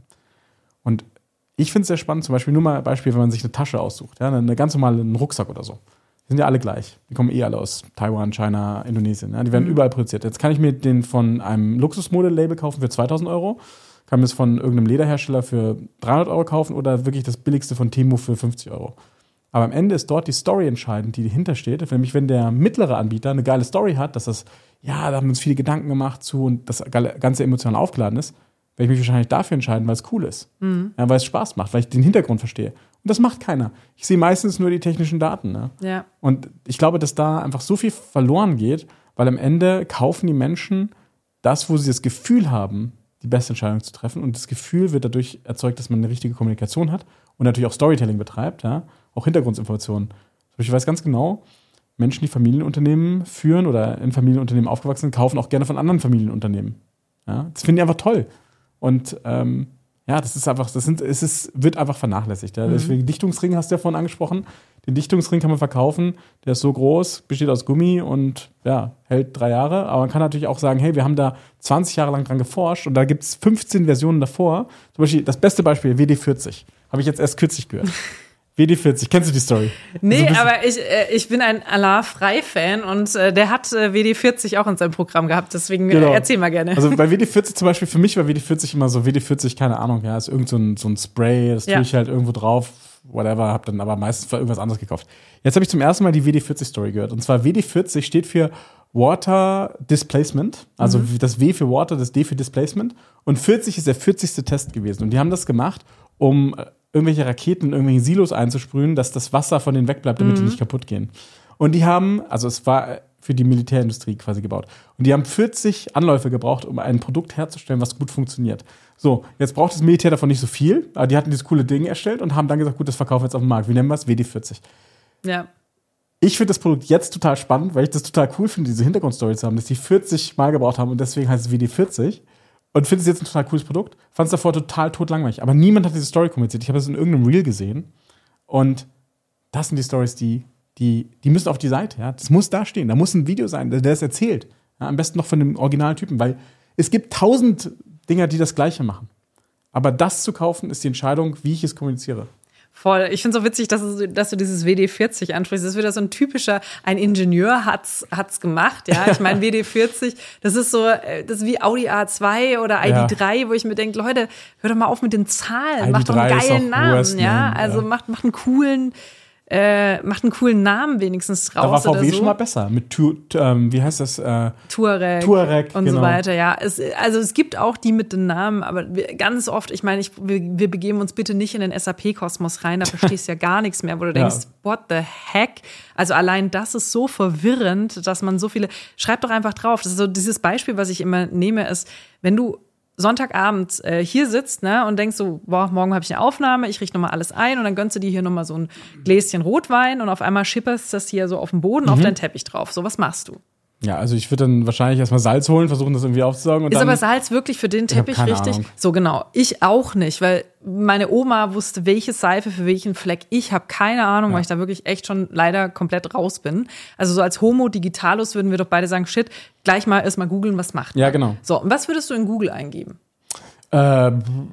Und ich finde es sehr spannend, zum Beispiel nur mal ein Beispiel, wenn man sich eine Tasche aussucht, ja, eine ganz normale einen Rucksack oder so. Die sind ja alle gleich. Die kommen eh alle aus Taiwan, China, Indonesien. Ja, die werden mhm. überall produziert. Jetzt kann ich mir den von einem Luxusmode-Label kaufen für zweitausend Euro, kann mir es von irgendeinem Lederhersteller für dreihundert Euro kaufen oder wirklich das billigste von Temu für fünfzig Euro. Aber am Ende ist dort die Story entscheidend, die dahinter steht. Nämlich, wenn der mittlere Anbieter eine geile Story hat, dass das, ja, da haben wir uns viele Gedanken gemacht zu und das Ganze emotional aufgeladen ist, werde ich mich wahrscheinlich dafür entscheiden, weil es cool ist. Mhm. Ja, weil es Spaß macht, weil ich den Hintergrund verstehe. Und das macht keiner. Ich sehe meistens nur die technischen Daten. Ne? Ja. Und ich glaube, dass da einfach so viel verloren geht, weil am Ende kaufen die Menschen das, wo sie das Gefühl haben, die beste Entscheidung zu treffen. Und das Gefühl wird dadurch erzeugt, dass man eine richtige Kommunikation hat und natürlich auch Storytelling betreibt, ja? Auch Hintergrundinformationen. Ich weiß ganz genau, Menschen, die Familienunternehmen führen oder in Familienunternehmen aufgewachsen sind, kaufen auch gerne von anderen Familienunternehmen. Ja? Das finde ich einfach toll. Und ähm, ja, das ist einfach, das sind, es ist, wird einfach vernachlässigt. Ja? Mhm. Deswegen Dichtungsring hast du ja vorhin angesprochen. Den Dichtungsring kann man verkaufen, der ist so groß, besteht aus Gummi und ja, hält drei Jahre. Aber man kann natürlich auch sagen, hey, wir haben da zwanzig Jahre lang dran geforscht und da gibt es fünfzehn Versionen davor. Zum Beispiel das beste Beispiel, W D vierzig. Habe ich jetzt erst kürzlich gehört. W D vierzig, kennst du die Story? Nee, also aber ich, äh, ich bin ein Alain Frey-Fan und äh, der hat äh, W D vierzig auch in seinem Programm gehabt, deswegen genau. äh, erzähl mal gerne. Also bei W D vierzig zum Beispiel, für mich war W D vierzig immer so, W D vierzig, keine Ahnung, ja, ist irgend so ein, so ein Spray, das tue ja. ich halt irgendwo drauf, whatever, hab dann aber meistens für irgendwas anderes gekauft. Jetzt habe ich zum ersten Mal die W D vierzig Story gehört und zwar W D vierzig steht für Water Displacement, also Mhm. das W für Water, das D für Displacement. Und vierzig ist der vierzigste Test gewesen. Und die haben das gemacht, um irgendwelche Raketen in irgendwelche Silos einzusprühen, dass das Wasser von denen wegbleibt, damit Mhm. die nicht kaputt gehen. Und die haben, also es war für die Militärindustrie quasi gebaut. Und die haben vierzig Anläufe gebraucht, um ein Produkt herzustellen, was gut funktioniert. So, jetzt braucht das Militär davon nicht so viel, aber die hatten dieses coole Ding erstellt und haben dann gesagt, gut, das verkaufen wir jetzt auf dem Markt. Wie nennen wir es? W D vierzig. Ja. Ich finde das Produkt jetzt total spannend, weil ich das total cool finde, diese Hintergrundstory zu haben, dass die vierzig Mal gebraucht haben und deswegen heißt es W D vierzig. Und finde es jetzt ein total cooles Produkt. Fand es davor total totlangweilig. Aber niemand hat diese Story kommuniziert. Ich habe es in irgendeinem Reel gesehen. Und das sind die Stories, die, die, die müssen auf die Seite. Ja? Das muss da stehen. Da muss ein Video sein, der das erzählt. Ja? Am besten noch von dem Originaltypen, weil es gibt tausend Dinger, die das Gleiche machen. Aber das zu kaufen, ist die Entscheidung, wie ich es kommuniziere. Voll. Ich finde es so witzig, dass du, dass du dieses W D vierzig ansprichst. Das ist wieder so ein typischer, ein Ingenieur hat's, hat's gemacht. Ja, ich meine, W D vierzig, das ist so, das ist wie Audi A zwei oder I D drei, wo ich mir denke, Leute, hör doch mal auf mit den Zahlen. Macht doch einen geilen Namen. Ja, also ja. macht, macht einen coolen, äh, macht einen coolen Namen wenigstens draus. Da war V W oder so. schon mal besser. Mit, tu, ähm, wie heißt das? Äh, Touareg, Touareg und genau. so weiter, ja. Es, also es gibt auch die mit den Namen, aber wir, ganz oft, ich meine, ich, wir, wir begeben uns bitte nicht in den S A P-Kosmos rein, da verstehst du ja gar nichts mehr, wo du denkst, ja. what the heck? Also allein das ist so verwirrend, dass man so viele, schreib doch einfach drauf. Das ist so dieses Beispiel, was ich immer nehme, ist, wenn du Sonntagabend äh, hier sitzt, ne, und denkst so, boah, morgen habe ich eine Aufnahme, ich richte nochmal alles ein und dann gönnst du dir hier nochmal so ein Gläschen Rotwein und auf einmal schipperst das hier so auf den Boden, mhm. auf deinen Teppich drauf. So, was machst du? Ja, also ich würde dann wahrscheinlich erstmal Salz holen, versuchen das irgendwie aufzusaugen. Und ist dann aber Salz wirklich für den Teppich richtig? Ahnung. So genau. Ich auch nicht, weil meine Oma wusste, welche Seife für welchen Fleck. Ich habe keine Ahnung, ja. weil ich da wirklich echt schon leider komplett raus bin. Also so als Homo Digitalus würden wir doch beide sagen, shit, gleich mal erstmal googeln, was macht man. Ja, genau. So, und was würdest du in Google eingeben? Äh,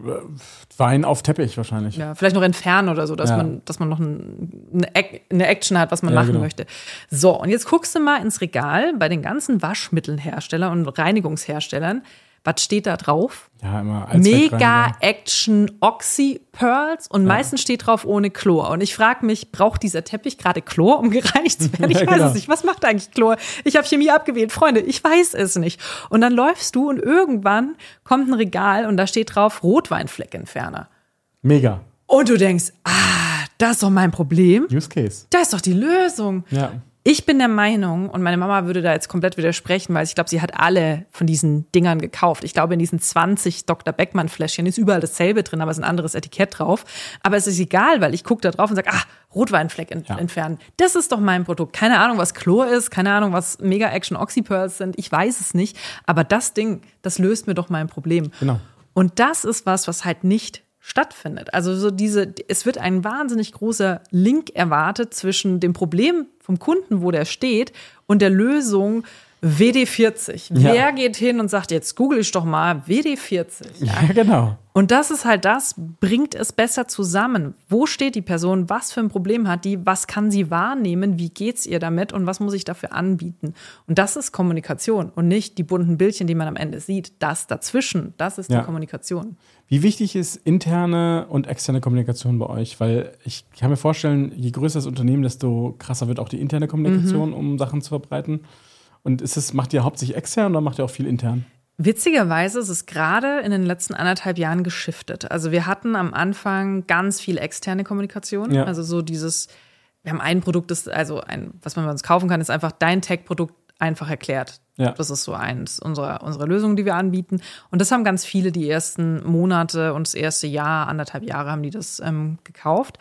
Wein auf Teppich wahrscheinlich. Ja, vielleicht noch entfernen oder so, dass ja. man, dass man noch ein, eine Action hat, was man ja, machen genau. möchte. So, und jetzt guckst du mal ins Regal bei den ganzen Waschmittelherstellern und Reinigungsherstellern. Was steht da drauf? Ja, immer Mega Action Oxy Pearls und ja. meistens steht drauf ohne Chlor. Und ich frage mich, braucht dieser Teppich gerade Chlor, um gereinigt zu werden? Ich ja, weiß genau. es nicht. Was macht eigentlich Chlor? Ich habe Chemie abgewählt. Freunde, ich weiß es nicht. Und dann läufst du und irgendwann kommt ein Regal und da steht drauf Rotweinfleckentferner. Mega. Und du denkst, ah, das ist doch mein Problem. Use Case. Das ist doch die Lösung. Ja. Ich bin der Meinung, und meine Mama würde da jetzt komplett widersprechen, weil ich glaube, sie hat alle von diesen Dingern gekauft. Ich glaube, in diesen zwanzig Doktor Beckmann-Fläschchen ist überall dasselbe drin, aber es ist ein anderes Etikett drauf. Aber es ist egal, weil ich gucke da drauf und sage, ah, Rotweinfleck ent- ja. entfernen. Das ist doch mein Produkt. Keine Ahnung, was Chlor ist, keine Ahnung, was Mega Action Oxy Pearls sind. Ich weiß es nicht. Aber das Ding, das löst mir doch mein Problem. Genau. Und das ist was, was halt nicht stattfindet. Also so diese, es wird ein wahnsinnig großer Link erwartet zwischen dem Problem vom Kunden, wo der steht, und der Lösung W D vierzig. Ja. Wer geht hin und sagt, jetzt google ich doch mal W D vierzig? Ja, ja, genau. Und das ist halt das, bringt es besser zusammen. Wo steht die Person? Was für ein Problem hat die? Was kann sie wahrnehmen? Wie geht's ihr damit? Und was muss ich dafür anbieten? Und das ist Kommunikation und nicht die bunten Bildchen, die man am Ende sieht. Das dazwischen, das ist ja. die Kommunikation. Wie wichtig ist interne und externe Kommunikation bei euch? Weil ich kann mir vorstellen, je größer das Unternehmen, desto krasser wird auch die interne Kommunikation, mhm. um Sachen zu verbreiten. Und ist es, macht ihr hauptsächlich extern oder macht ihr auch viel intern? Witzigerweise ist es gerade in den letzten anderthalb Jahren geschiftet. Also wir hatten am Anfang ganz viel externe Kommunikation. Ja. Also so dieses, wir haben ein Produkt, das, also ein, was man bei uns kaufen kann, ist einfach dein Tech-Produkt einfach erklärt. Ja. Das ist so eins unserer, unserer Lösungen, die wir anbieten. Und das haben ganz viele die ersten Monate und das erste Jahr, anderthalb Jahre haben die das ähm, gekauft.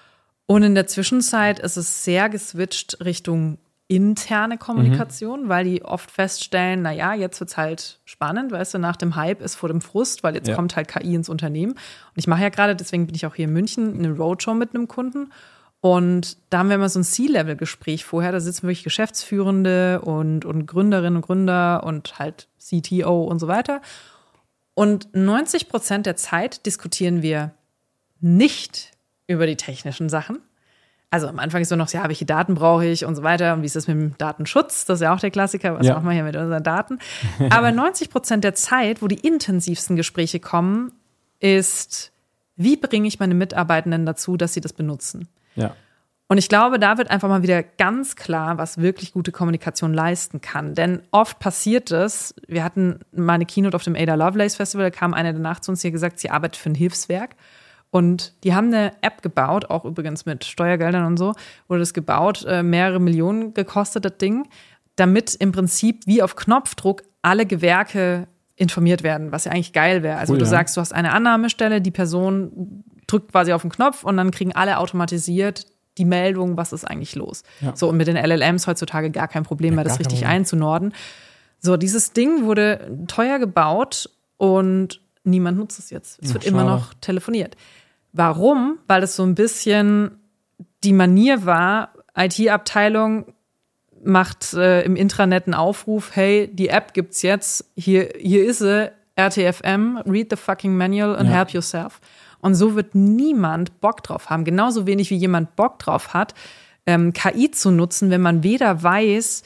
Und in der Zwischenzeit ist es sehr geswitcht Richtung interne Kommunikation, mhm. weil die oft feststellen, na ja, jetzt wird's halt spannend, weißt du, nach dem Hype ist vor dem Frust, weil jetzt ja. kommt halt K I ins Unternehmen. Und ich mache ja gerade, deswegen bin ich auch hier in München, eine Roadshow mit einem Kunden. Und da haben wir immer so ein C-Level-Gespräch vorher, da sitzen wirklich Geschäftsführende und, und Gründerinnen und Gründer und halt C T O und so weiter. Und neunzig Prozent der Zeit diskutieren wir nicht über die technischen Sachen. Also am Anfang ist so noch, ja, welche Daten brauche ich und so weiter. Und wie ist das mit dem Datenschutz? Das ist ja auch der Klassiker. Was ja. machen wir hier mit unseren Daten? Aber neunzig Prozent der Zeit, wo die intensivsten Gespräche kommen, ist, wie bringe ich meine Mitarbeitenden dazu, dass sie das benutzen? Ja. Und ich glaube, da wird einfach mal wieder ganz klar, was wirklich gute Kommunikation leisten kann. Denn oft passiert es, wir hatten mal eine Keynote auf dem Ada Lovelace Festival, da kam eine danach zu uns, die hat gesagt, sie arbeitet für ein Hilfswerk. Und die haben eine App gebaut, auch übrigens mit Steuergeldern und so, wurde das gebaut, äh, mehrere Millionen gekostet, das Ding, damit im Prinzip wie auf Knopfdruck alle Gewerke informiert werden, was ja eigentlich geil wäre. Also cool, du ja. sagst, du hast eine Annahmestelle, die Person drückt quasi auf den Knopf und dann kriegen alle automatisiert die Meldung, was ist eigentlich los. Ja. So, und mit den L L Ms heutzutage gar kein Problem mehr, ja, das richtig einzunorden. So, dieses Ding wurde teuer gebaut und niemand nutzt es jetzt. Es wird Ach, immer noch telefoniert. Warum? Weil es so ein bisschen die Manier war, I T-Abteilung macht äh, im Intranet einen Aufruf, hey, die App gibt's jetzt, hier, hier ist sie, R T F M, read the fucking manual and ja. help yourself. Und so wird niemand Bock drauf haben. Genauso wenig wie jemand Bock drauf hat, ähm, K I zu nutzen, wenn man weder weiß,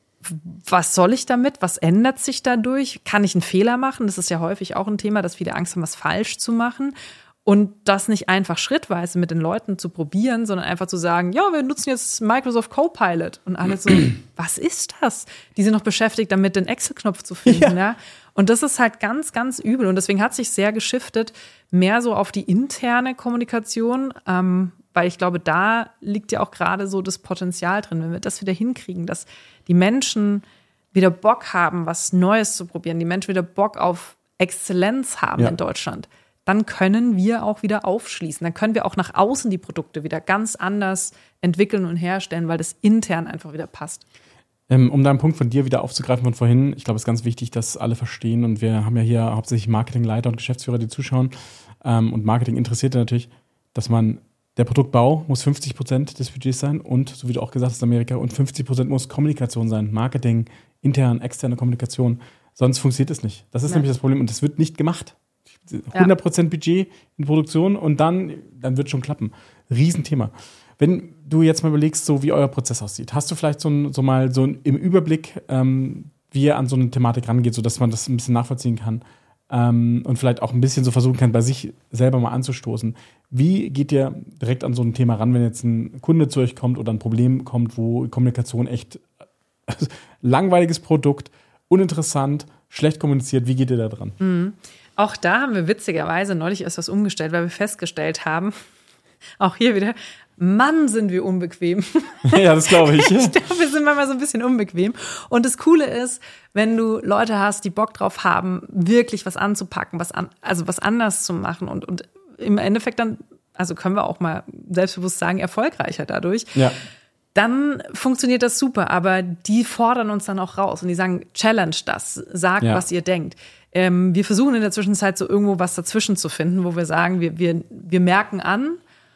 was soll ich damit, was ändert sich dadurch, kann ich einen Fehler machen? Das ist ja häufig auch ein Thema, dass viele Angst haben, was falsch zu machen. Und das nicht einfach schrittweise mit den Leuten zu probieren, sondern einfach zu sagen, ja, wir nutzen jetzt Microsoft Copilot. Und alle so, was ist das? Die sind noch beschäftigt damit, den Excel-Knopf zu finden. Ja. Ja? Und das ist halt ganz, ganz übel. Und deswegen hat sich sehr geschiftet, mehr so auf die interne Kommunikation, ähm, weil ich glaube, da liegt ja auch gerade so das Potenzial drin, wenn wir das wieder hinkriegen, dass die Menschen wieder Bock haben, was Neues zu probieren, die Menschen wieder Bock auf Exzellenz haben ja. in Deutschland. Dann können wir auch wieder aufschließen. Dann können wir auch nach außen die Produkte wieder ganz anders entwickeln und herstellen, weil das intern einfach wieder passt. Ähm, um da einen Punkt von dir wieder aufzugreifen von vorhin, ich glaube, es ist ganz wichtig, dass alle verstehen, und wir haben ja hier hauptsächlich Marketingleiter und Geschäftsführer, die zuschauen, ähm, und Marketing interessiert natürlich, dass man, der Produktbau muss fünfzig Prozent des Budgets sein und, so wie du auch gesagt hast, Amerika, und fünfzig Prozent muss Kommunikation sein, Marketing, intern, externe Kommunikation, sonst funktioniert es nicht. Das ist ja. nämlich das Problem, und das wird nicht gemacht. hundert Prozent Budget in Produktion und dann, dann wird schon klappen. Riesenthema. Wenn du jetzt mal überlegst, so wie euer Prozess aussieht, hast du vielleicht so, ein, so mal so ein, im Überblick, ähm, wie ihr an so eine Thematik rangeht, sodass man das ein bisschen nachvollziehen kann ähm, und vielleicht auch ein bisschen so versuchen kann, bei sich selber mal anzustoßen. Wie geht ihr direkt an so ein Thema ran, wenn jetzt ein Kunde zu euch kommt oder ein Problem kommt, wo Kommunikation echt also, langweiliges Produkt, uninteressant, schlecht kommuniziert, wie geht ihr da dran? Mhm. Auch da haben wir witzigerweise neulich erst was umgestellt, weil wir festgestellt haben, auch hier wieder, Mann, sind wir unbequem. Ja, das glaube ich. Ich glaube, wir sind manchmal so ein bisschen unbequem. Und das Coole ist, wenn du Leute hast, die Bock drauf haben, wirklich was anzupacken, was an, also was anders zu machen und, und im Endeffekt dann, also können wir auch mal selbstbewusst sagen, erfolgreicher dadurch. Ja. Dann funktioniert das super, aber die fordern uns dann auch raus und die sagen, challenge das, sagt, ja. was ihr denkt. Ähm, wir versuchen in der Zwischenzeit so irgendwo was dazwischen zu finden, wo wir sagen, wir, wir, wir merken an,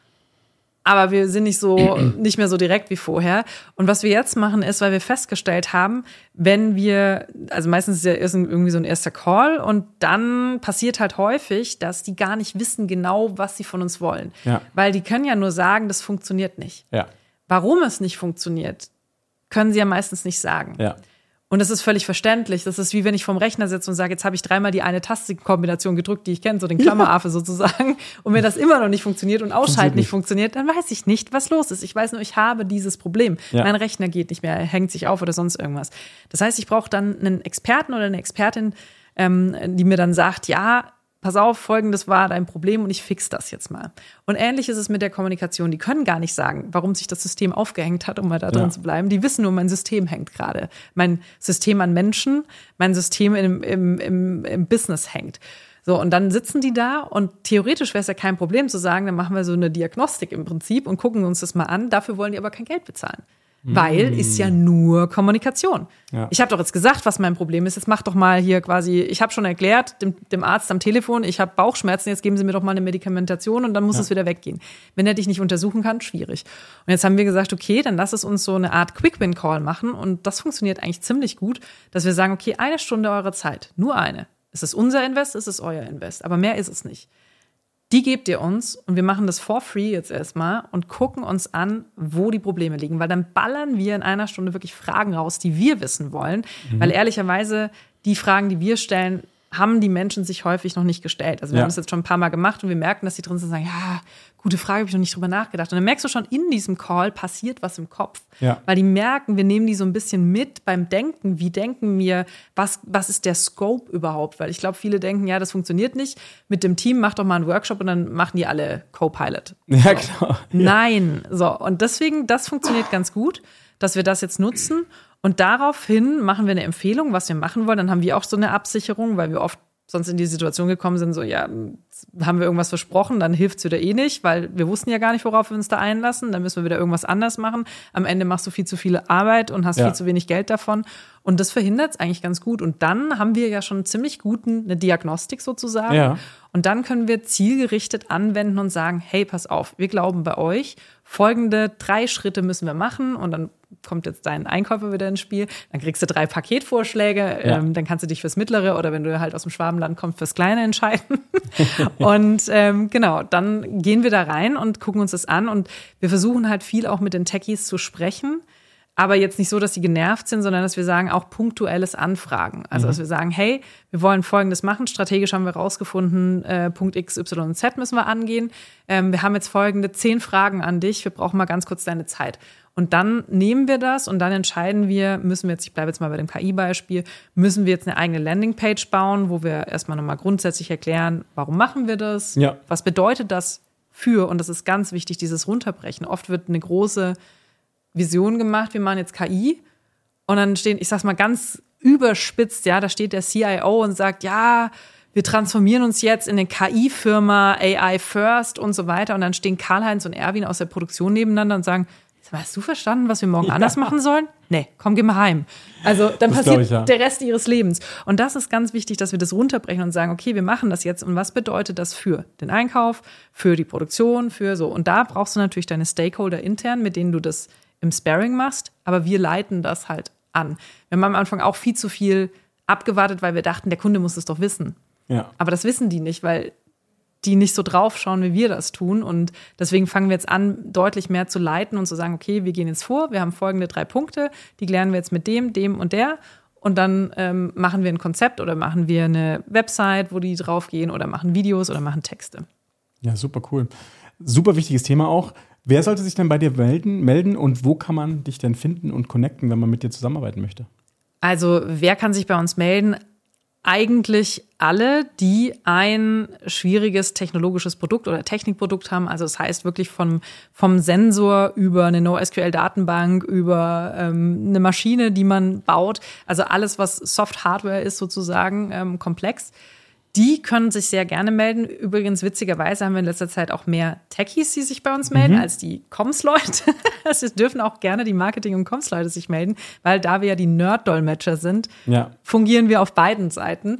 aber wir sind nicht so, nicht mehr so direkt wie vorher. Und was wir jetzt machen ist, weil wir festgestellt haben, wenn wir, also meistens ist ja irgendwie so ein erster Call und dann passiert halt häufig, dass die gar nicht wissen genau, was sie von uns wollen. Ja. Weil die können ja nur sagen, das funktioniert nicht. Ja. Warum es nicht funktioniert, können sie ja meistens nicht sagen. Ja. Und das ist völlig verständlich. Das ist wie wenn ich vorm Rechner sitze und sage, jetzt habe ich dreimal die eine Tastenkombination gedrückt, die ich kenne, so den Klammeraffe ja. sozusagen. Und wenn das immer noch nicht funktioniert und Ausschalten nicht funktioniert, dann weiß ich nicht, was los ist. Ich weiß nur, ich habe dieses Problem. Ja. Mein Rechner geht nicht mehr, hängt sich auf oder sonst irgendwas. Das heißt, ich brauche dann einen Experten oder eine Expertin, ähm, die mir dann sagt, ja, pass auf, Folgendes war dein Problem und ich fix das jetzt mal. Und ähnlich ist es mit der Kommunikation. Die können gar nicht sagen, warum sich das System aufgehängt hat, um mal da drin ja. zu bleiben. Die wissen nur, mein System hängt gerade. Mein System an Menschen, mein System im, im, im, im Business hängt. So, und dann sitzen die da und theoretisch wäre es ja kein Problem zu sagen, dann machen wir so eine Diagnostik im Prinzip und gucken uns das mal an. Dafür wollen die aber kein Geld bezahlen. Weil mm. ist ja nur Kommunikation. Ja. Ich habe doch jetzt gesagt, was mein Problem ist. Jetzt mach doch mal hier quasi, ich habe schon erklärt dem, dem Arzt am Telefon, ich habe Bauchschmerzen, jetzt geben Sie mir doch mal eine Medikamentation und dann muss ja. es wieder weggehen. Wenn er dich nicht untersuchen kann, schwierig. Und jetzt haben wir gesagt, okay, dann lass es uns so eine Art Quick-Win-Call machen und das funktioniert eigentlich ziemlich gut, dass wir sagen, okay, eine Stunde eure Zeit, nur eine. Es ist unser Invest, es ist euer Invest, aber mehr ist es nicht. Die gebt ihr uns und wir machen das for free jetzt erstmal und gucken uns an, wo die Probleme liegen. Weil dann ballern wir in einer Stunde wirklich Fragen raus, die wir wissen wollen. Mhm. Weil ehrlicherweise die Fragen, die wir stellen, haben die Menschen sich häufig noch nicht gestellt. Also wir Ja. haben das jetzt schon ein paar Mal gemacht und wir merken, dass die drin sind und sagen, ja, gute Frage, habe ich noch nicht drüber nachgedacht. Und dann merkst du schon, in diesem Call passiert was im Kopf. Ja. Weil die merken, wir nehmen die so ein bisschen mit beim Denken. Wie denken wir, was, was ist der Scope überhaupt? Weil ich glaube, viele denken, ja, das funktioniert nicht. Mit dem Team, mach doch mal einen Workshop und dann machen die alle Co-Pilot. Ja, so. klar. Nein. So, und deswegen, das funktioniert ganz gut, dass wir das jetzt nutzen. Und daraufhin machen wir eine Empfehlung, was wir machen wollen. Dann haben wir auch so eine Absicherung, weil wir oft sonst in die Situation gekommen sind, so, ja, haben wir irgendwas versprochen, dann hilft es wieder eh nicht, weil wir wussten ja gar nicht, worauf wir uns da einlassen. Dann müssen wir wieder irgendwas anders machen. Am Ende machst du viel zu viel Arbeit und hast Ja. viel zu wenig Geld davon. Und das verhindert es eigentlich ganz gut. Und dann haben wir ja schon einen ziemlich guten, eine Diagnostik sozusagen. Ja. Und dann können wir zielgerichtet anwenden und sagen, hey, pass auf, wir glauben bei euch, folgende drei Schritte müssen wir machen. Und dann kommt jetzt dein Einkäufer wieder ins Spiel. Dann kriegst du drei Paketvorschläge. Ja. Ähm, dann kannst du dich fürs Mittlere oder wenn du halt aus dem Schwabenland kommst, fürs Kleine entscheiden. Und ähm, genau, dann gehen wir da rein und gucken uns das an. Und wir versuchen halt viel auch mit den Techies zu sprechen. Aber jetzt nicht so, dass sie genervt sind, sondern dass wir sagen, auch punktuelles Anfragen. Also, dass wir sagen, hey, wir wollen Folgendes machen. Strategisch haben wir rausgefunden, äh, Punkt X, Y und Z müssen wir angehen. Ähm, wir haben jetzt folgende zehn Fragen an dich. Wir brauchen mal ganz kurz deine Zeit. Und dann nehmen wir das und dann entscheiden wir, müssen wir jetzt, ich bleibe jetzt mal bei dem K I-Beispiel, müssen wir jetzt eine eigene Landingpage bauen, wo wir erstmal nochmal grundsätzlich erklären, warum machen wir das? Ja. Was bedeutet das für? Und das ist ganz wichtig, dieses Runterbrechen. Oft wird eine große Vision gemacht, wir machen jetzt K I und dann stehen, ich sag's mal ganz überspitzt, ja, da steht der C I O und sagt, ja, wir transformieren uns jetzt in eine K I-Firma, A I first und so weiter und dann stehen Karl-Heinz und Erwin aus der Produktion nebeneinander und sagen, sag mal, hast du verstanden, was wir morgen Ja. anders machen sollen? Nee, komm, geh mal heim. Also dann Das passiert glaub ich, ja. der Rest ihres Lebens. Und das ist ganz wichtig, dass wir das runterbrechen und sagen, okay, wir machen das jetzt. Und was bedeutet das für den Einkauf, für die Produktion, für so. Und da brauchst du natürlich deine Stakeholder intern, mit denen du das im Sparring machst. Aber wir leiten das halt an. Wir haben am Anfang auch viel zu viel abgewartet, weil wir dachten, der Kunde muss es doch wissen. Ja. Aber das wissen die nicht, weil die nicht so drauf schauen, wie wir das tun. Und deswegen fangen wir jetzt an, deutlich mehr zu leiten und zu sagen, okay, wir gehen jetzt vor, wir haben folgende drei Punkte, die klären wir jetzt mit dem, dem und der. Und dann ähm, machen wir ein Konzept oder machen wir eine Website, wo die draufgehen oder machen Videos oder machen Texte. Ja, super cool. Super wichtiges Thema auch. Wer sollte sich denn bei dir melden, melden und wo kann man dich denn finden und connecten, wenn man mit dir zusammenarbeiten möchte? Also wer kann sich bei uns melden? Eigentlich alle, die ein schwieriges technologisches Produkt oder Technikprodukt haben. Also das heißt wirklich vom, vom Sensor über eine NoSQL-Datenbank, über ähm, eine Maschine, die man baut. Also alles, was Soft-Hardware ist sozusagen, ähm, komplex. Die können sich sehr gerne melden. Übrigens, witzigerweise haben wir in letzter Zeit auch mehr Techies, die sich bei uns melden, mhm. als die Comms-Leute. Es dürfen auch gerne die Marketing- und Comms-Leute sich melden, weil da wir ja die Nerd-Dolmetscher sind, ja. fungieren wir auf beiden Seiten.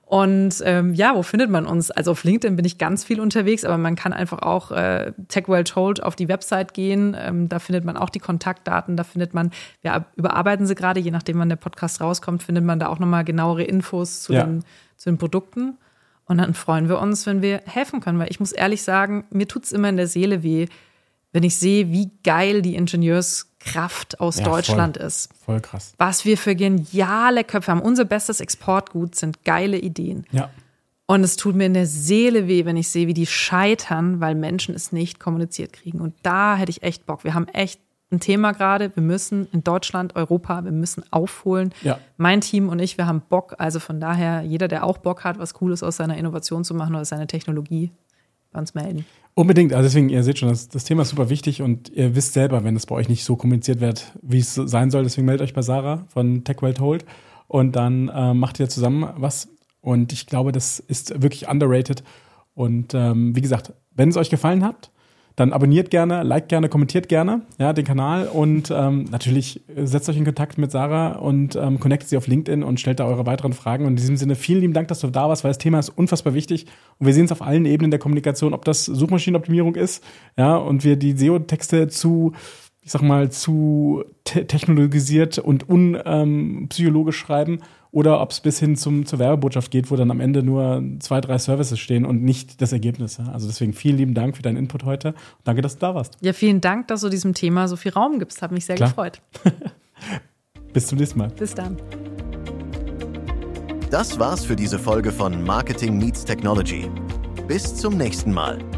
Und ähm, ja, wo findet man uns? Also auf LinkedIn bin ich ganz viel unterwegs, aber man kann einfach auch äh, TechWell Told auf die Website gehen. Ähm, da findet man auch die Kontaktdaten, da findet man, wir überarbeiten sie gerade, je nachdem wann der Podcast rauskommt, findet man da auch nochmal genauere Infos zu, ja. den, zu den Produkten. Und dann freuen wir uns, wenn wir helfen können, weil ich muss ehrlich sagen, mir tut's immer in der Seele weh, wenn ich sehe, wie geil die Ingenieurskraft aus ja, Deutschland voll, ist. Voll krass. Was wir für geniale Köpfe haben. Unser bestes Exportgut sind geile Ideen. Ja. Und es tut mir in der Seele weh, wenn ich sehe, wie die scheitern, weil Menschen es nicht kommuniziert kriegen. Und da hätte ich echt Bock. Wir haben echt ein Thema gerade. Wir müssen in Deutschland, Europa, wir müssen aufholen. Ja. Mein Team und ich, wir haben Bock. Also von daher, jeder, der auch Bock hat, was Cooles aus seiner Innovation zu machen oder seiner Technologie, bei uns melden. Unbedingt. Also deswegen, ihr seht schon, das, das Thema ist super wichtig und ihr wisst selber, wenn es bei euch nicht so kommuniziert wird, wie es sein soll. Deswegen meldet euch bei Sarah von TechWell Told und dann äh, macht ihr zusammen was. Und ich glaube, das ist wirklich underrated. Und ähm, wie gesagt, wenn es euch gefallen hat, dann abonniert gerne, liked gerne, kommentiert gerne ja, den Kanal und ähm, natürlich setzt euch in Kontakt mit Sarah und ähm, connectet sie auf LinkedIn und stellt da eure weiteren Fragen. Und in diesem Sinne vielen lieben Dank, dass du da warst, weil das Thema ist unfassbar wichtig und wir sehen es auf allen Ebenen der Kommunikation, ob das Suchmaschinenoptimierung ist, ja, und wir die S E O-Texte zu, ich sag mal, zu te- technologisiert und unpsychologisch ähm, schreiben oder ob es bis hin zum, zur Werbebotschaft geht, wo dann am Ende nur zwei, drei Services stehen und nicht das Ergebnis. Ja? Also deswegen vielen lieben Dank für deinen Input heute. Danke, dass du da warst. Ja, vielen Dank, dass du diesem Thema so viel Raum gibst. Hat mich sehr Klar. gefreut. Bis zum nächsten Mal. Bis dann. Das war's für diese Folge von Marketing Meets Technology. Bis zum nächsten Mal.